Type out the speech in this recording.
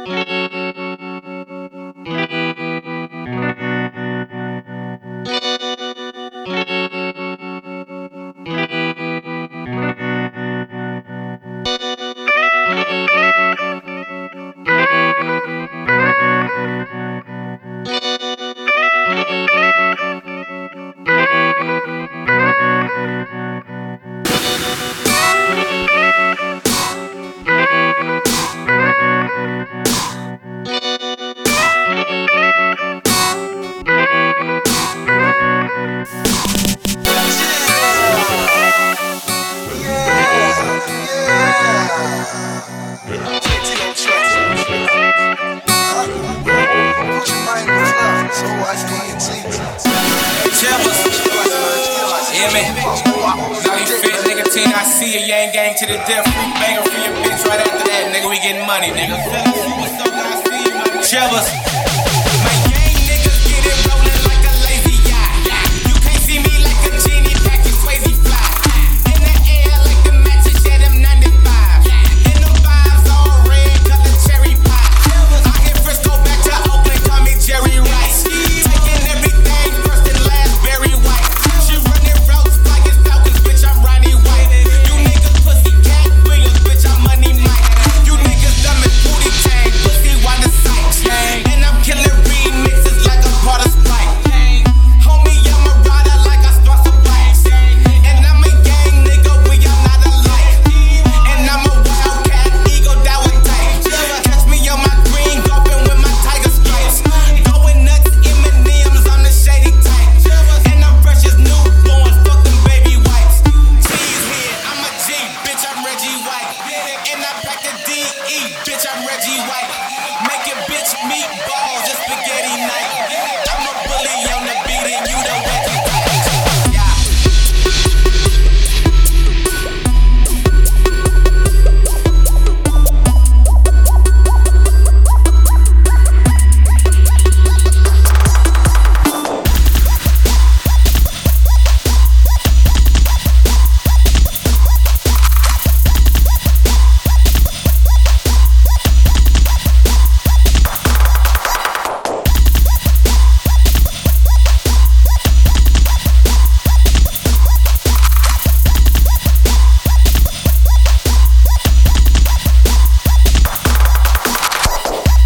I see a yang gang to the death, free banger for your bitch right after that, nigga. We getting money, nigga. Chillers. My gang niggas get it rolling like a lazy eye. You can't see me like a genie, packing Swayze fly. In the air like the matches, yeah, them 95. And the vibes all red, got the cherry pie. I hit Frisco back to Oakland, call me Jerry Rice. Taking everything first and last, Barry White. She running routes like it's Falcons, bitch, I'm Ronnie White. You niggas pussy cat Williams, bitch, I'm Money Mike. You niggas dumb as booty tang, pussy Wanda Sykes. And I'm killing remixes like a part of Sprite. Homie, I'm a rider like I sponsor bikes. And I'm a gang nigga, we are not alike. And I'm a wildcat, ego down with tight. Catch me on my green, golfing with my tiger stripes. Going nuts, M&M's, I'm the shady type. And I'm fresh as newborn, fuck them baby wipes. Cheese head, I'm a G, bitch, I'm Reggie White. And I pack the DE, bitch, I'm Reggie White. Make it bitch meatball.